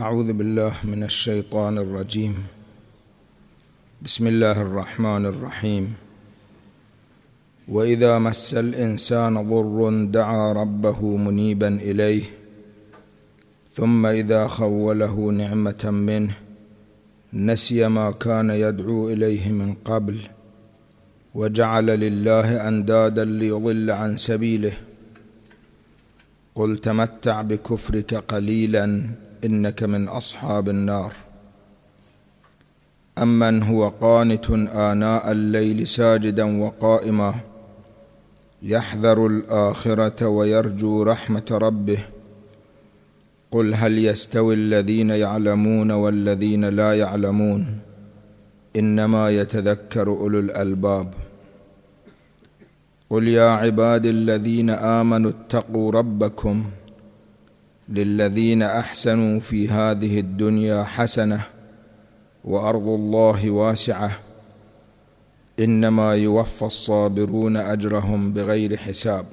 أعوذ بالله من الشيطان الرجيم. بسم الله الرحمن الرحيم. وإذا مس الإنسان ضر دعا ربه منيبا إليه ثم إذا خوله نعمة منه نسي ما كان يدعو إليه من قبل وجعل لله أندادا ليضل عن سبيله قل تمتع بكفرك قليلا إنك من أصحاب النار. أمن هو قانت آناء الليل ساجدا وقائما يحذر الآخرة ويرجو رحمة ربه قل هل يستوي الذين يعلمون والذين لا يعلمون إنما يتذكر أولو الألباب. قل يا عبادي الذين آمنوا اتقوا ربكم للذين أحسنوا في هذه الدنيا حسنة وأرض الله واسعة إنما يوفى الصابرون أجرهم بغير حساب.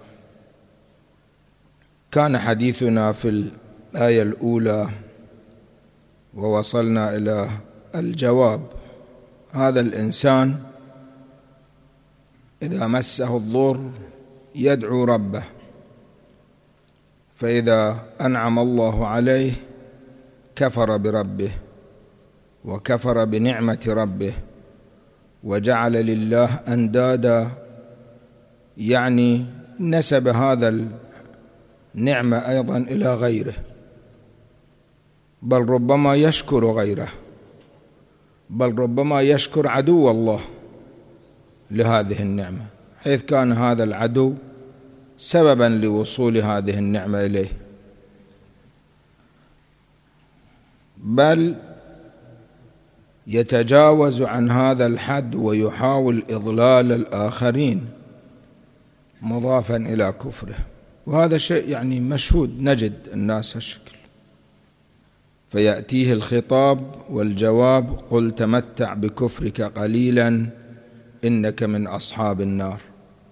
كان حديثنا في الآية الأولى ووصلنا إلى الجواب. هذا الإنسان إذا مسه الضر يدعو ربه، فإذا أنعم الله عليه كفر بربه وكفر بنعمة ربه وجعل لله أندادا، يعني نسب هذا النعمة أيضا إلى غيره، بل ربما يشكر غيره، بل ربما يشكر عدو الله لهذه النعمة، حيث كان هذا العدو سببا لوصول هذه النعمة إليه، بل يتجاوز عن هذا الحد ويحاول إضلال الآخرين مضافا إلى كفره. وهذا شيء يعني مشهود، نجد الناس هالشكل. فيأتيه الخطاب والجواب قل تمتع بكفرك قليلا إنك من أصحاب النار.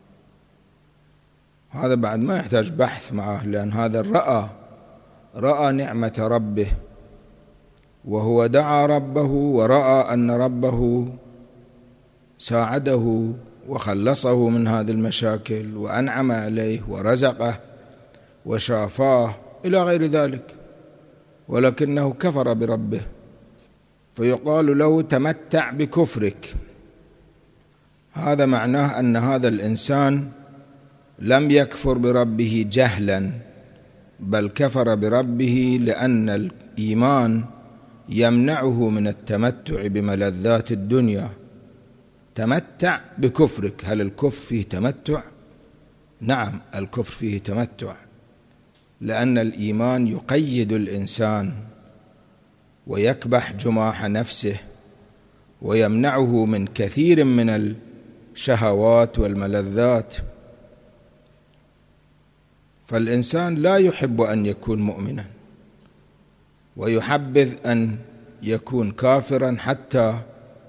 هذا بعد ما يحتاج بحث معه، لأن هذا رأى نعمة ربه، وهو دعا ربه ورأى أن ربه ساعده وخلصه من هذه المشاكل وأنعم عليه ورزقه وشافاه إلى غير ذلك، ولكنه كفر بربه، فيقال له تمتع بكفرك. هذا معناه أن هذا الإنسان لم يكفر بربه جهلا، بل كفر بربه لأن الإيمان يمنعه من التمتع بملذات الدنيا. تمتع بكفرك. هل الكفر فيه تمتع؟ نعم، الكفر فيه تمتع، لأن الإيمان يقيد الإنسان ويكبح جماح نفسه ويمنعه من كثير من الشهوات والملذات. فالإنسان لا يحب أن يكون مؤمنا، ويحبذ أن يكون كافرا حتى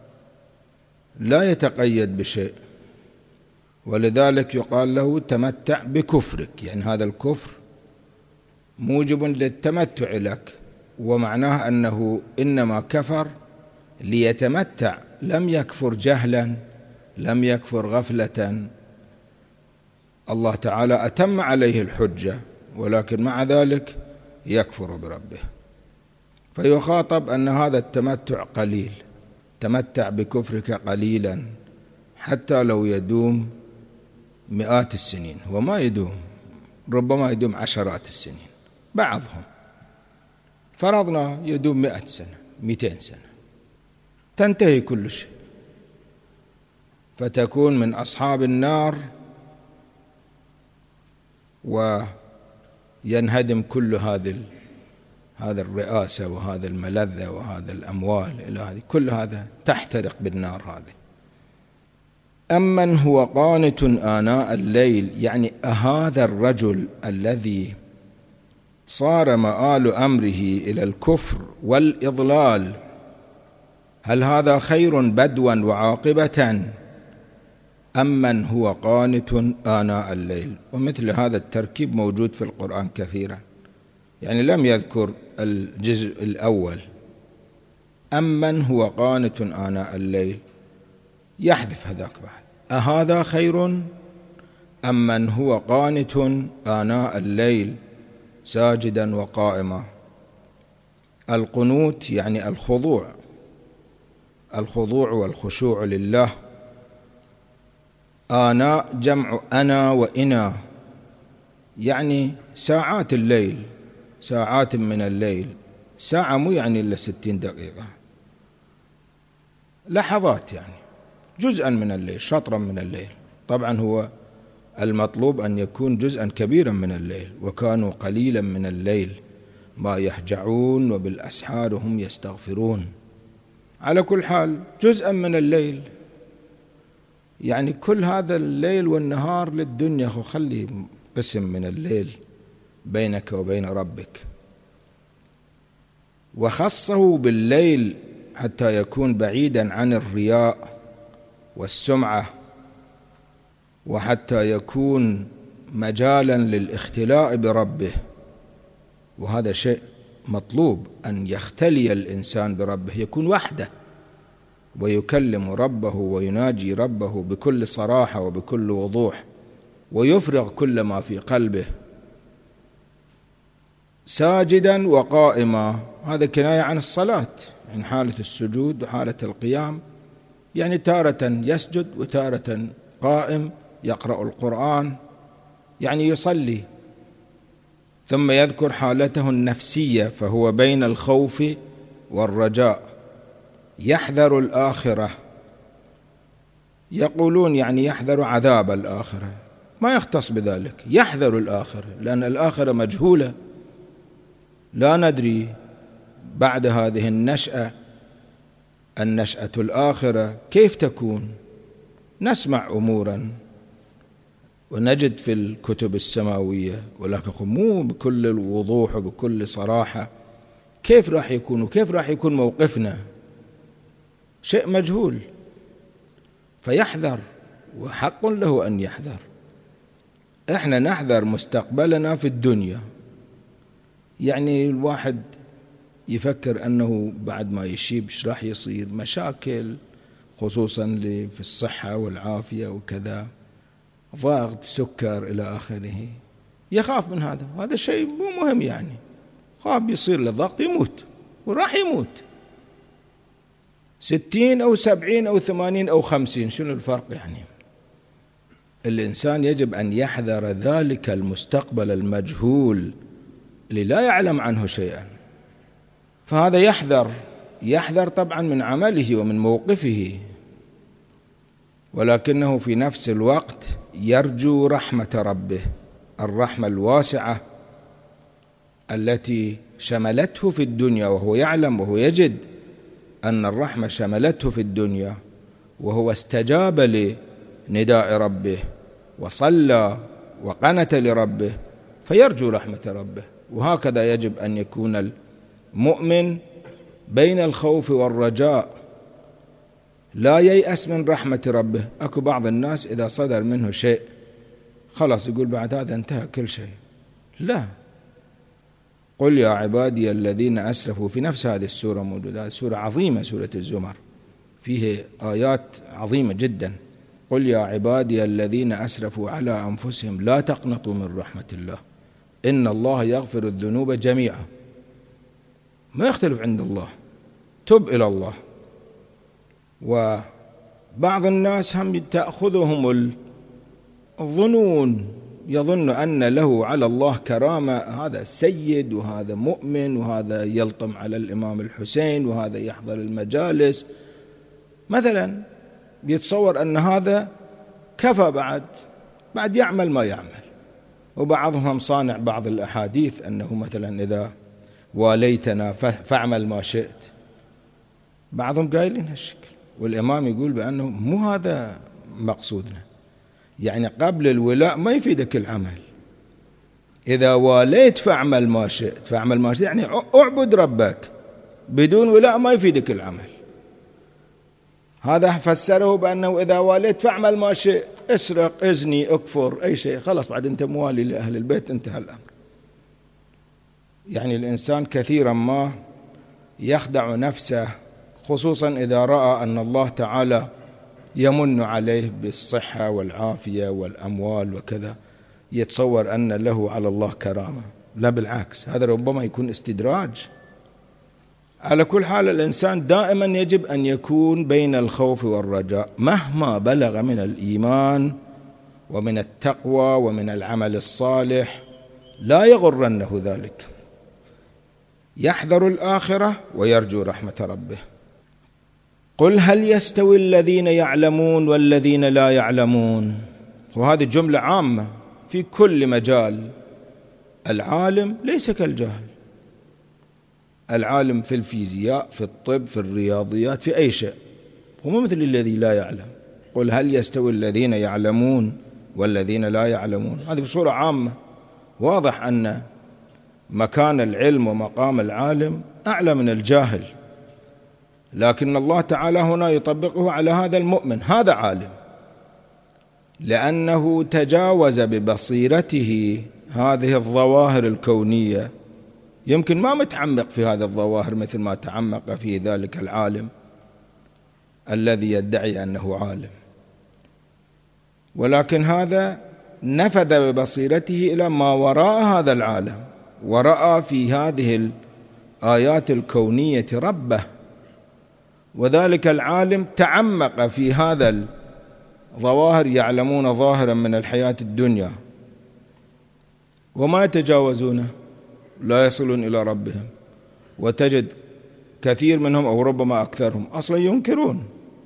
لا يتقيد بشيء، ولذلك يقال له تمتع بكفرك، يعني هذا الكفر موجب للتمتع لك، ومعناه أنه إنما كفر ليتمتع، لم يكفر جهلا، لم يكفر غفلة. الله تعالى أتم عليه الحجة، ولكن مع ذلك يكفر بربه. فيخاطب أن هذا التمتع قليل، تمتع بكفرك قليلا، حتى لو يدوم مئات السنين، وما يدوم، ربما يدوم عشرات السنين، بعضهم فرضنا يدوم 100 سنة 200 سنة، تنتهي كل شيء، فتكون من أصحاب النار وينهدم كل هذا الرئاسة وهذا الملذة وهذا الأموال إلى هذه، كل هذا تحترق بالنار هذه. أمن هو قانت آناء الليل، يعني هذا الرجل الذي صار مآل أمره إلى الكفر والإضلال، هل هذا خير بدوا وعاقبة أمن هو قانت آناء الليل؟ ومثل هذا التركيب موجود في القرآن كثيرا. يعني لم يذكر الجزء الأول. أمن هو قانت آناء الليل، يحذف هذاك بعد. أهذا خير أمن هو قانت آناء الليل ساجدا وقائما. القنوت يعني الخضوع والخشوع لله. آناء جمع أنا وإنا، يعني ساعات الليل، ساعات من الليل. ساعة مو يعني إلا 60 دقيقة، لحظات يعني جزءا من الليل، شطرا من الليل. طبعا هو المطلوب أن يكون جزءا كبيرا من الليل. وكانوا قليلا من الليل ما يهجعون وبالأسحار هم يستغفرون. على كل حال جزءا من الليل، يعني كل هذا الليل والنهار للدنيا، خلي قسم من الليل بينك وبين ربك. وخصه بالليل حتى يكون بعيدا عن الرياء والسمعة، وحتى يكون مجالا للاختلاء بربه. وهذا شيء مطلوب، أن يختلي الإنسان بربه، يكون وحده ويكلم ربه ويناجي ربه بكل صراحة وبكل وضوح، ويفرغ كل ما في قلبه. ساجدا وقائما، هذا كناية عن الصلاة، عن حالة السجود وحالة القيام. يعني تارة يسجد وتارة قائم يقرأ القرآن، يعني يصلي. ثم يذكر حالته النفسية، فهو بين الخوف والرجاء. يحذر الآخرة، يقولون يعني يحذر عذاب الآخرة، ما يختص بذلك، يحذر الآخرة، لأن الآخرة مجهولة، لا ندري بعد هذه النشأة الآخرة كيف تكون. نسمع أمورا ونجد في الكتب السماوية، ولكن مو بكل الوضوح وبكل صراحة كيف راح يكون وكيف راح يكون موقفنا، شيء مجهول. فيحذر، وحق له أن يحذر. احنا نحذر مستقبلنا في الدنيا، يعني الواحد يفكر أنه بعد ما يشيب ايش راح يصير، مشاكل خصوصا في الصحة والعافية وكذا، ضغط، سكر إلى آخره، يخاف من هذا. وهذا شيء مو مهم، يعني خاف يصير له ضغط يموت، وراح يموت 60 أو 70 أو 80 أو 50، شنو الفرق يعني؟ الإنسان يجب أن يحذر ذلك المستقبل المجهول اللي لا يعلم عنه شيئا. فهذا يحذر طبعا من عمله ومن موقفه، ولكنه في نفس الوقت يرجو رحمة ربه، الرحمة الواسعة التي شملته في الدنيا، وهو يعلم وهو يجد أن الرحمة شملته في الدنيا، وهو استجاب لنداء ربه وصلى وقنت لربه، فيرجو رحمة ربه. وهكذا يجب أن يكون المؤمن بين الخوف والرجاء، لا ييأس من رحمة ربه. أكو بعض الناس إذا صدر منه شيء خلاص يقول بعد هذا انتهى كل شيء. لا، قل يا عبادي الذين أسرفوا، في نفس هذه السورة موجودة، سورة عظيمة، سورة الزمر، فيه آيات عظيمة جدا. قل يا عبادي الذين أسرفوا على أنفسهم لا تقنطوا من رحمة الله إن الله يغفر الذنوب جميعا. ما يختلف عند الله، تب إلى الله. وبعض الناس هم تأخذهم الظنون، يظن أن له على الله كرامة، هذا سيد وهذا مؤمن وهذا يلطم على الإمام الحسين وهذا يحضر المجالس مثلا، بيتصور أن هذا كفى، بعد يعمل ما يعمل. وبعضهم صانع بعض الأحاديث أنه مثلا إذا واليتنا فاعمل ما شئت، بعضهم قايلين هالشكل، والإمام يقول بأنه مو هذا مقصودنا، يعني قبل الولاء ما يفيدك العمل. إذا واليت فاعمل ما شئت، فاعمل ما شئت يعني اعبد ربك، بدون ولاء ما يفيدك العمل. هذا فسره بأنه إذا واليت فاعمل ما شئت، اسرق، ازني، اكفر، أي شيء، خلاص بعد أنت موالي لأهل البيت، انتهى الأمر. يعني الإنسان كثيرا ما يخدع نفسه، خصوصا إذا رأى أن الله تعالى يمن عليه بالصحة والعافية والأموال وكذا، يتصور أن له على الله كرامة. لا بالعكس، هذا ربما يكون استدراج. على كل حال الإنسان دائما يجب أن يكون بين الخوف والرجاء، مهما بلغ من الإيمان ومن التقوى ومن العمل الصالح، لا يغرنه ذلك، يحذر الآخرة ويرجو رحمة ربه. قل هل يستوي الذين يعلمون والذين لا يعلمون؟ وهذه جملة عامة في كل مجال. العالم ليس كالجاهل، العالم في الفيزياء، في الطب، في الرياضيات، في أي شيء، هو مو مثل الذي لا يعلم. قل هل يستوي الذين يعلمون والذين لا يعلمون؟ هذه بصورة عامة. واضح أن مكان العلم ومقام العالم أعلى من الجاهل، لكن الله تعالى هنا يطبقه على هذا المؤمن، هذا عالم، لأنه تجاوز ببصيرته هذه الظواهر الكونية. يمكن ما متعمق في هذه الظواهر مثل ما تعمق في ذلك العالم الذي يدعي أنه عالم، ولكن هذا نفذ ببصيرته إلى ما وراء هذا العالم، ورأى في هذه الآيات الكونية ربه. وذلك العالم تعمق في هذا الظواهر، يعلمون ظاهرا من الحياة الدنيا وما يتجاوزونه، لا يصلون إلى ربهم. وتجد كثير منهم أو ربما أكثرهم أصلا ينكرون،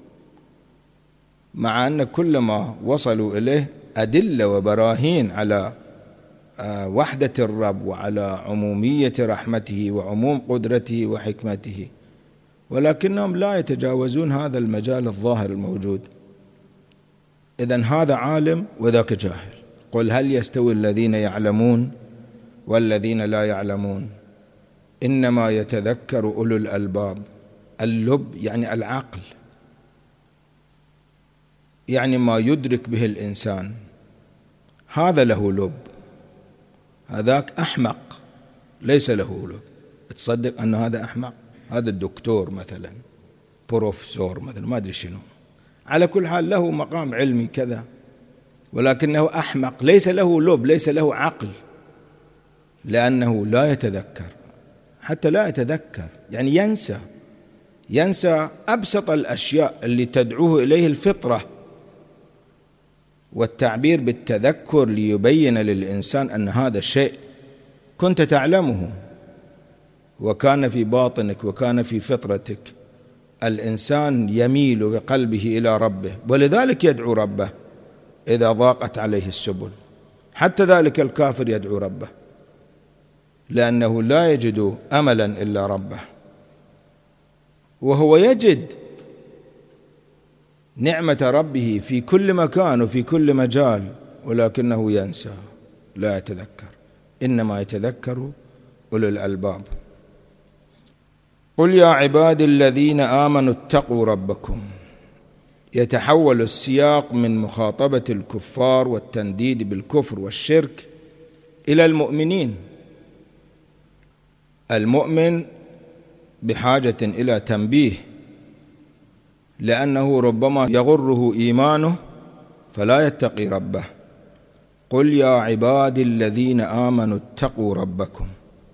مع أن كل ما وصلوا إليه أدلة وبراهين على وحدة الرب وعلى عمومية رحمته وعموم قدرته وحكمته، ولكنهم لا يتجاوزون هذا المجال الظاهر الموجود. إذن هذا عالم وذاك جاهل. قل هل يستوي الذين يعلمون والذين لا يعلمون؟ إنما يتذكر أولو الألباب. اللب يعني العقل، يعني ما يدرك به الإنسان، هذا له لب. هذاك أحمق ليس له لب. تصدق أن هذا أحمق؟ هذا الدكتور مثلا، بروفيسور مثلا، ما أدري شنو، على كل حال له مقام علمي كذا، ولكنه أحمق، ليس له لب، ليس له عقل، لأنه لا يتذكر. حتى لا يتذكر يعني ينسى أبسط الأشياء اللي تدعوه إليه الفطرة. والتعبير بالتذكر ليبين للإنسان أن هذا الشيء كنت تعلمه وكان في باطنك وكان في فطرتك. الإنسان يميل بقلبه إلى ربه، ولذلك يدعو ربه إذا ضاقت عليه السبل. حتى ذلك الكافر يدعو ربه، لأنه لا يجد أملا إلا ربه، وهو يجد نعمة ربه في كل مكان وفي كل مجال، ولكنه ينسى، لا يتذكر. إنما يتذكر أولو الألباب. قل يا عبادي الذين آمنوا اتقوا ربكم. يتحول السياق من مخاطبة الكفار والتنديد بالكفر والشرك إلى المؤمنين. المؤمن بحاجة إلى تنبيه، لأنه ربما يغره إيمانه فلا يتقي ربه. قل يا عبادي الذين آمنوا اتقوا ربكم.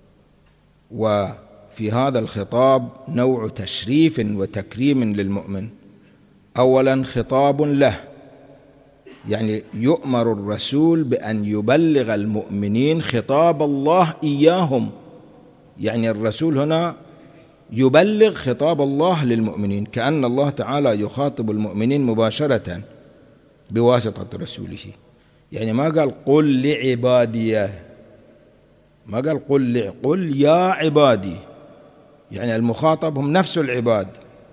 وفي هذا الخطاب نوع تشريف وتكريم للمؤمن. أولا خطاب له، يعني يؤمر الرسول بأن يبلغ المؤمنين خطاب الله إياهم، يعني الرسول هنا يبلغ خطاب الله للمؤمنين، كأن الله تعالى يخاطب المؤمنين مباشرة بواسطة رسوله. يعني ما قال قل لعبادي، ما قال قل يا عبادي، يعني المخاطب هم نفس العباد.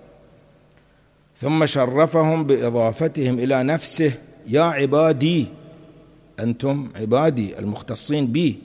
ثم شرفهم بإضافتهم إلى نفسه، يا عبادي أنتم عبادي المختصين بي.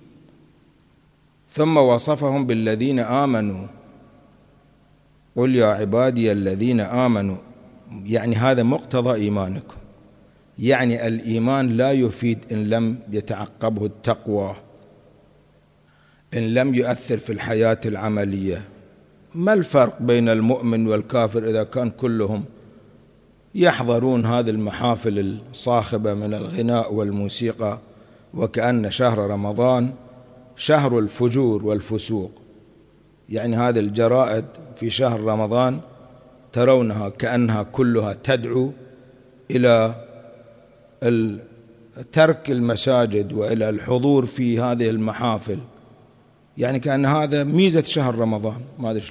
ثم وصفهم بالذين آمنوا، قل يا عبادي الذين آمنوا، يعني هذا مقتضى إيمانكم. يعني الإيمان لا يفيد إن لم يتعقبه التقوى. إن لم يؤثر في الحياة العملية. ما الفرق بين المؤمن والكافر إذا كان كلهم يحضرون هذه المحافل الصاخبة من الغناء والموسيقى، وكأن شهر رمضان شهر الفجور والفسوق؟ يعني هذه الجرائد في شهر رمضان ترونها كأنها كلها تدعو إلى ترك المساجد وإلى الحضور في هذه المحافل، يعني كأن هذا ميزة شهر رمضان. ما أدري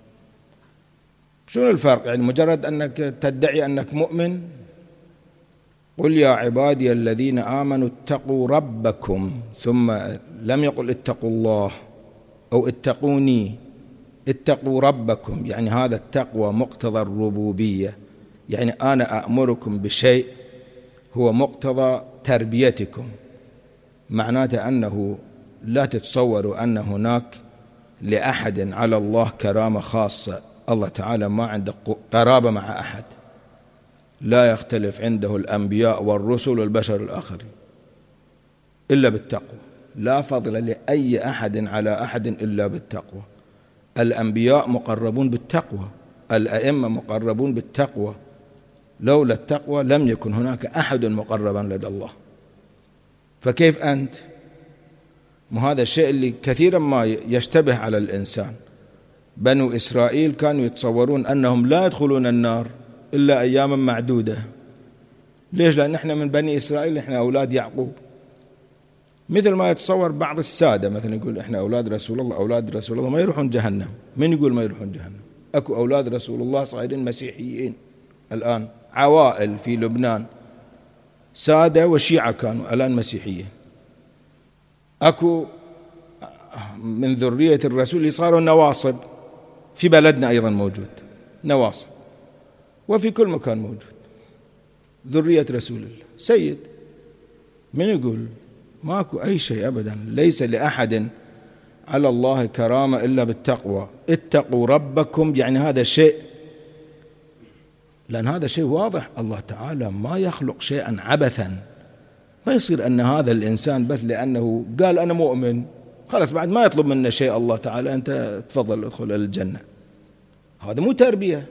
شنو الفرق؟ يعني مجرد أنك تدعي أنك مؤمن. قل يا عبادي الذين آمنوا اتقوا ربكم، ثم لم يقل اتقوا الله أو اتقوني، اتقوا ربكم. يعني هذا التقوى مقتضى الربوبية، يعني أنا أأمركم بشيء هو مقتضى تربيتكم. معناته أنه لا تتصوروا أن هناك لأحد على الله كرامة خاصة. الله تعالى ما عنده قرابة مع أحد، لا يختلف عنده الأنبياء والرسل والبشر الآخرين إلا بالتقوى. لا فضل لأي أحد على أحد إلا بالتقوى. الأنبياء مقربون بالتقوى، الأئمة مقربون بالتقوى. لولا التقوى لم يكن هناك أحد مقربا لدى الله. فكيف أنت؟ وهذا الشيء اللي كثيرا ما يشتبه على الإنسان. بنو إسرائيل كانوا يتصورون أنهم لا يدخلون النار إلا أياما معدودة. ليش؟ لأن احنا من بني إسرائيل، احنا أولاد يعقوب. مثل ما يتصور بعض السادة مثلا يقول احنا أولاد رسول الله، أولاد رسول الله ما يروحون جهنم. من يقول ما يروحون جهنم؟ أكو أولاد رسول الله صايرين مسيحيين الآن، عوائل في لبنان سادة وشيعة كانوا الآن مسيحيين. أكو من ذرية الرسول اللي صاروا نواصب، في بلدنا أيضا موجود نواصب، وفي كل مكان موجود ذرية رسول الله سيد. من يقول؟ ماكو أي شيء أبدا. ليس لأحد على الله كرامة إلا بالتقوى. اتقوا ربكم، يعني هذا شيء، لأن هذا شيء واضح. الله تعالى ما يخلق شيئا عبثا. ما يصير أن هذا الإنسان بس لأنه قال أنا مؤمن خلاص بعد ما يطلب منا شيء الله تعالى أنت تفضل ادخل الجنة. هذا مو تربية.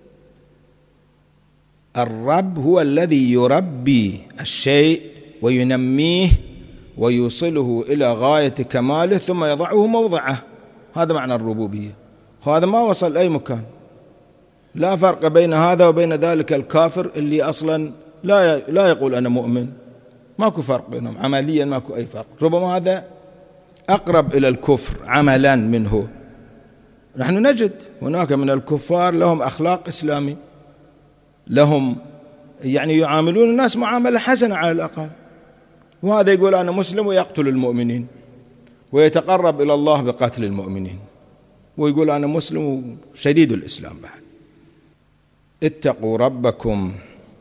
الرب هو الذي يربي الشيء وينميه ويوصله إلى غاية كماله ثم يضعه موضعه. هذا معنى الربوبية. وهذا ما وصل أي مكان. لا فرق بين هذا وبين ذلك الكافر اللي أصلا لا يقول أنا مؤمن. ماكو فرق بينهم عمليا، ماكو أي فرق. ربما هذا أقرب إلى الكفر عملا منه. نحن نجد هناك من الكفار لهم أخلاق إسلامي، لهم يعني يعاملون الناس معاملة حسنة على الأقل، وهذا يقول أنا مسلم ويقتل المؤمنين ويتقرب إلى الله بقتل المؤمنين، ويقول أنا مسلم شديد الإسلام بعد. اتقوا ربكم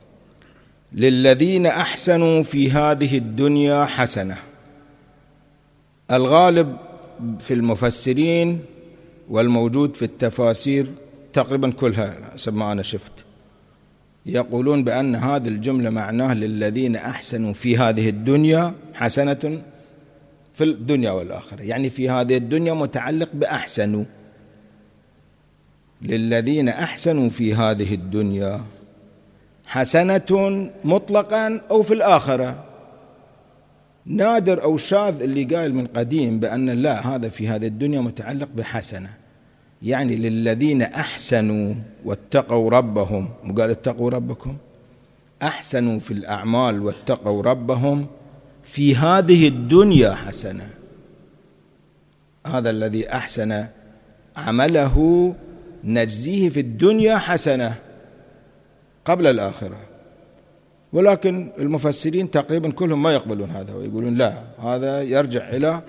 للذين أحسنوا في هذه الدنيا حسنة. الغالب في المفسرين والموجود في التفاسير تقريبا كلها حسب ما أنا شفت يقولون بأن هذه الجملة معناه للذين أحسنوا في هذه الدنيا حسنة في الدنيا والآخرة، يعني في هذه الدنيا متعلق بأحسنوا. للذين أحسنوا في هذه الدنيا حسنة مطلقا أو في الآخرة. نادر أو شاذ اللي قال من قديم بأن لا، هذا في هذه الدنيا متعلق بحسنة، يعني للذين أحسنوا واتقوا ربهم. وقال اتقوا ربكم، أحسنوا في الأعمال واتقوا ربهم في هذه الدنيا حسنة. هذا الذي أحسن عمله نجزيه في الدنيا حسنة قبل الآخرة. ولكن المفسرين تقريبا كلهم ما يقبلون هذا ويقولون لا، هذا يرجع إلى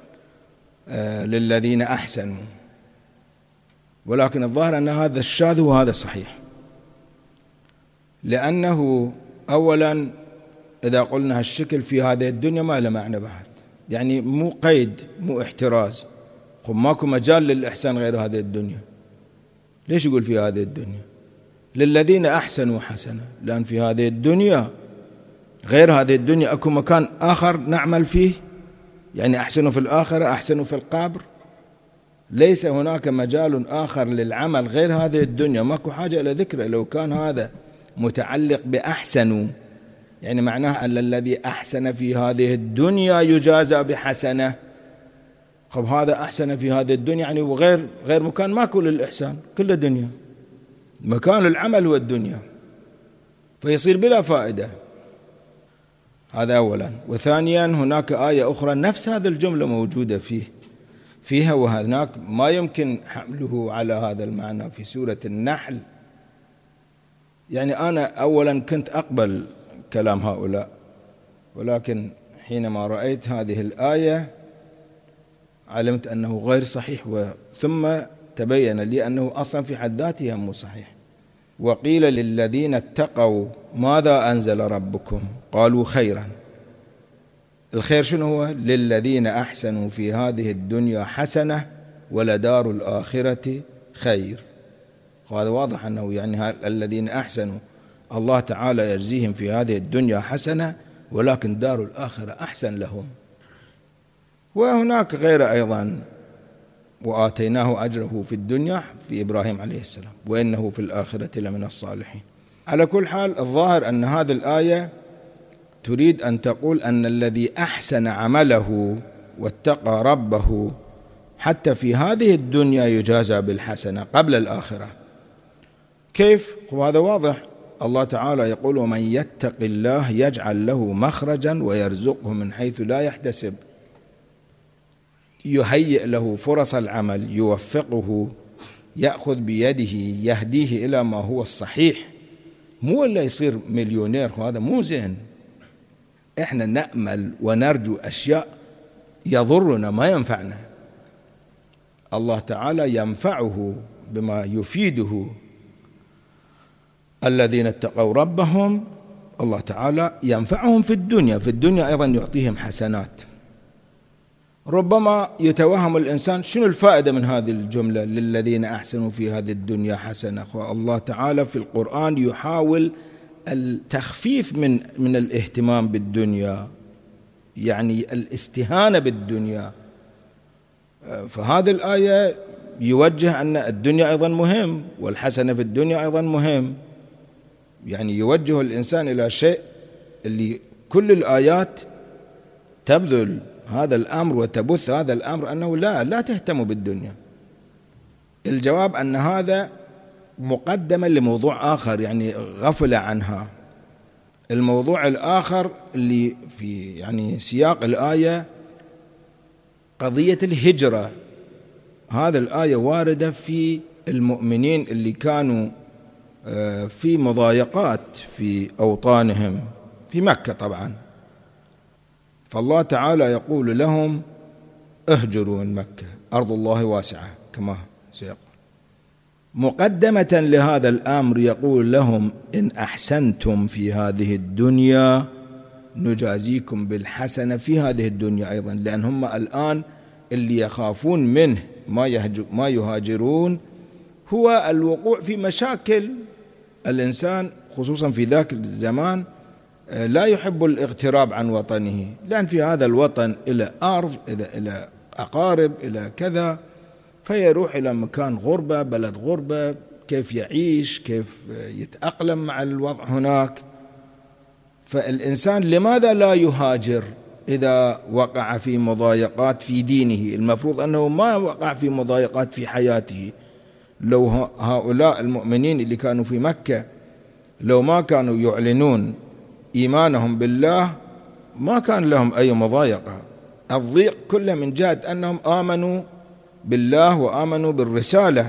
للذين أحسنوا. ولكن الظاهر أن هذا الشاذ وهذا صحيح، لأنه أولا إذا قلنا هالشكل في هذه الدنيا ما له معنى بعد، يعني مو قيد مو احتراز، ماكو مجال للإحسان غير هذه الدنيا. ليش يقول في هذه الدنيا؟ للذين أحسنوا حسنة، لأن في هذه الدنيا غير هذه الدنيا أكو مكان آخر نعمل فيه يعني أحسنوا في الآخرة، أحسنوا في القبر. ليس هناك مجال آخر للعمل غير هذه الدنيا، ماكو حاجة إلى ذكره. لو كان هذا متعلق بأحسنوا، يعني معناه أن الذي أحسن في هذه الدنيا يجازى بحسنة. طب هذا أحسن في هذه الدنيا يعني وغير مكان ماكو للإحسان، كل دنيا، مكان العمل هو الدنيا، فيصير بلا فائدة. هذا أولا. وثانيا هناك آية أخرى نفس هذه الجملة موجودة فيها وهناك، ما يمكن حمله على هذا المعنى، في سورة النحل. يعني أنا أولا كنت أقبل كلام هؤلاء، ولكن حينما رأيت هذه الآية علمت أنه غير صحيح، ثم تبين لي أنه أصلا في حد ذاته مو صحيح. وقيل للذين اتقوا ماذا أنزل ربكم قالوا خيرا. الخير شنو هو؟ للذين أحسنوا في هذه الدنيا حسنة ولدار الآخرة خير. وهذا واضح أنه يعني الذين أحسنوا الله تعالى يجزيهم في هذه الدنيا حسنة، ولكن دار الآخرة أحسن لهم. وهناك غير أيضا، وآتيناه أجره في الدنيا في إبراهيم عليه السلام وإنه في الآخرة لمن الصالحين. على كل حال الظاهر أن هذه الآية تريد أن تقول أن الذي أحسن عمله واتقى ربه حتى في هذه الدنيا يجازى بالحسنة قبل الآخرة. كيف؟ وهذا واضح. الله تعالى يقول ومن يتق الله يجعل له مخرجا ويرزقه من حيث لا يحتسب، يهيئ له فرص العمل، يوفقه، يأخذ بيده، يهديه إلى ما هو الصحيح، مو إلا يصير مليونير. وهذا مو زين. إحنا نأمل ونرجو أشياء يضرنا ما ينفعنا. الله تعالى ينفعه بما يفيده. الذين اتقوا ربهم الله تعالى ينفعهم في الدنيا أيضا يعطيهم حسنات. ربما يتوهم الإنسان شنو الفائدة من هذه الجملة للذين أحسنوا في هذه الدنيا حسنة. والله تعالى في القرآن يحاول التخفيف من الاهتمام بالدنيا، يعني الاستهانة بالدنيا. فهذه الآية يوجه أن الدنيا أيضا مهم والحسنة في الدنيا أيضا مهم، يعني يوجه الإنسان إلى شيء اللي كل الآيات تبذل هذا الأمر وتبث هذا الأمر أنه لا تهتموا بالدنيا. الجواب أن هذا مقدمة لموضوع آخر يعني غفل عنها. الموضوع الآخر اللي في يعني سياق الآية قضية الهجرة. هذا الآية واردة في المؤمنين اللي كانوا في مضايقات في أوطانهم في مكة طبعا، فالله تعالى يقول لهم اهجروا من مكة، أرض الله واسعة كما سيقول. مقدمة لهذا الأمر يقول لهم إن أحسنتم في هذه الدنيا نجازيكم بالحسنة في هذه الدنيا أيضا، لأن هم الآن اللي يخافون منه ما يهاجرون هو الوقوع في مشاكل. الإنسان خصوصا في ذاك الزمان لا يحب الاغتراب عن وطنه، لأن في هذا الوطن إلى أرض، إلى أقارب، إلى كذا، فيروح إلى مكان غربة، بلد غربة، كيف يعيش، كيف يتأقلم مع الوضع هناك. فالإنسان لماذا لا يهاجر إذا وقع في مضايقات في دينه؟ المفروض أنه ما وقع في مضايقات في حياته. لو هؤلاء المؤمنين اللي كانوا في مكة لو ما كانوا يعلنون إيمانهم بالله ما كان لهم أي مضايقة. الضيق كله من جهة أنهم آمنوا بالله وآمنوا بالرسالة.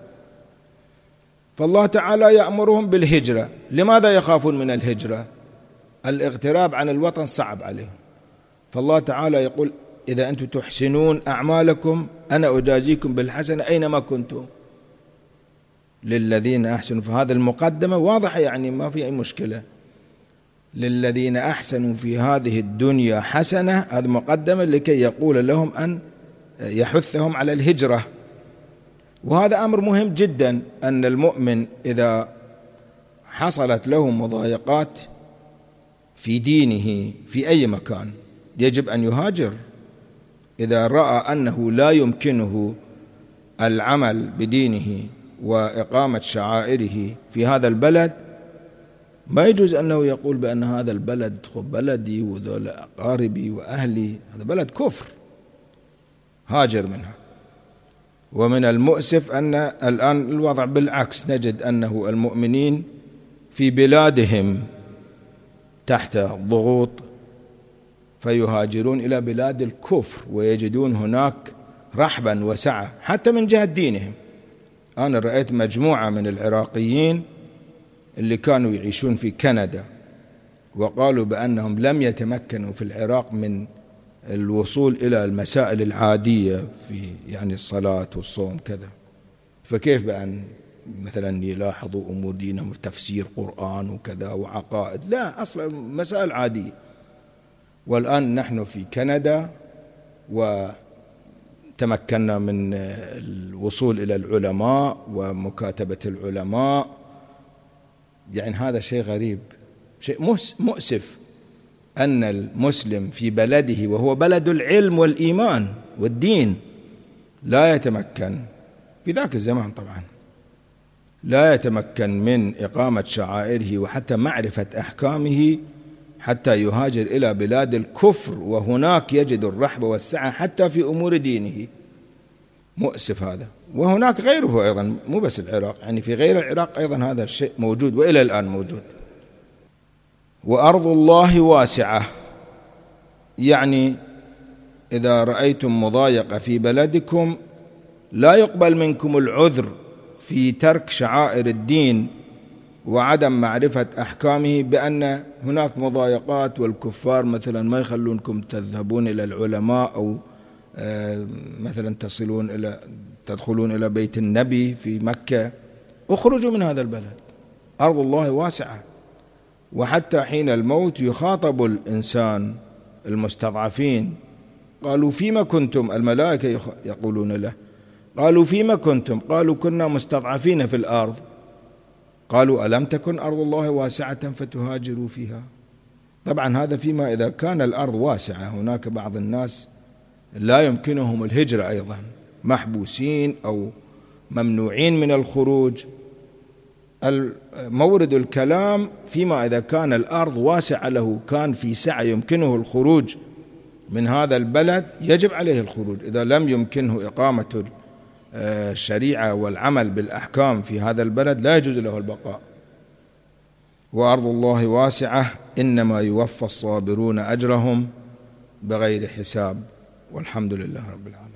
فالله تعالى يأمرهم بالهجرة. لماذا يخافون من الهجرة؟ الاغتراب عن الوطن صعب عليهم. فالله تعالى يقول إذا أنتم تحسنون أعمالكم أنا أجازيكم بالحسنة أينما كنتم للذين أحسنوا. فهذا المقدمة واضحة يعني ما في أي مشكلة. للذين أحسنوا في هذه الدنيا حسنة، هذا مقدمة لكي يقول لهم أن يحثهم على الهجرة. وهذا أمر مهم جدا، أن المؤمن إذا حصلت له مضايقات في دينه في أي مكان يجب أن يهاجر، إذا رأى أنه لا يمكنه العمل بدينه وإقامة شعائره في هذا البلد، ما يجوز أنه يقول بأن هذا البلد بلدي وذول أقاربي وأهلي، هذا بلد كفر، هاجر منها. ومن المؤسف أن الآن الوضع بالعكس، نجد أنه المؤمنين في بلادهم تحت ضغوط فيهاجرون إلى بلاد الكفر ويجدون هناك رحبا وسعة حتى من جهة دينهم. أنا رأيت مجموعة من العراقيين اللي كانوا يعيشون في كندا وقالوا بأنهم لم يتمكنوا في العراق من الوصول إلى المسائل العادية في يعني الصلاة والصوم كذا، فكيف بأن مثلا يلاحظوا أمور دينهم، تفسير قرآن وكذا وعقائد؟ لا، أصلا مسائل عادية. والآن نحن في كندا وتمكنا من الوصول إلى العلماء ومكاتبة العلماء، يعني هذا شيء غريب، شيء مؤسف أن المسلم في بلده وهو بلد العلم والإيمان والدين لا يتمكن في ذاك الزمان طبعا، لا يتمكن من إقامة شعائره وحتى معرفة أحكامه حتى يهاجر إلى بلاد الكفر وهناك يجد الرحب والسعة حتى في أمور دينه. مؤسف هذا. وهناك غيره أيضا، مو بس العراق، يعني في غير العراق أيضا هذا الشيء موجود وإلى الآن موجود. وأرض الله واسعة، يعني إذا رأيتم مضايقة في بلدكم لا يقبل منكم العذر في ترك شعائر الدين وعدم معرفة أحكامه بأن هناك مضايقات والكفار مثلا ما يخلونكم تذهبون إلى العلماء أو مثلا تدخلون إلى بيت النبي في مكة. اخرجوا من هذا البلد، أرض الله واسعة. وحتى حين الموت يخاطب الإنسان المستضعفين، قالوا فيما كنتم، الملائكة يقولون له، قالوا فيما كنتم؟ قالوا كنا مستضعفين في الأرض. قالوا ألم تكن أرض الله واسعة فتهاجروا فيها؟ طبعا هذا فيما إذا كان الأرض واسعة. هناك بعض الناس لا يمكنهم الهجرة أيضا، محبوسين أو ممنوعين من الخروج. مورد الكلام فيما إذا كان الأرض واسعة له، كان في سعة يمكنه الخروج من هذا البلد، يجب عليه الخروج. إذا لم يمكنه إقامة الشريعة والعمل بالأحكام في هذا البلد لا يجوز له البقاء. وأرض الله واسعة إنما يوفى الصابرون أجرهم بغير حساب. والحمد لله رب العالمين.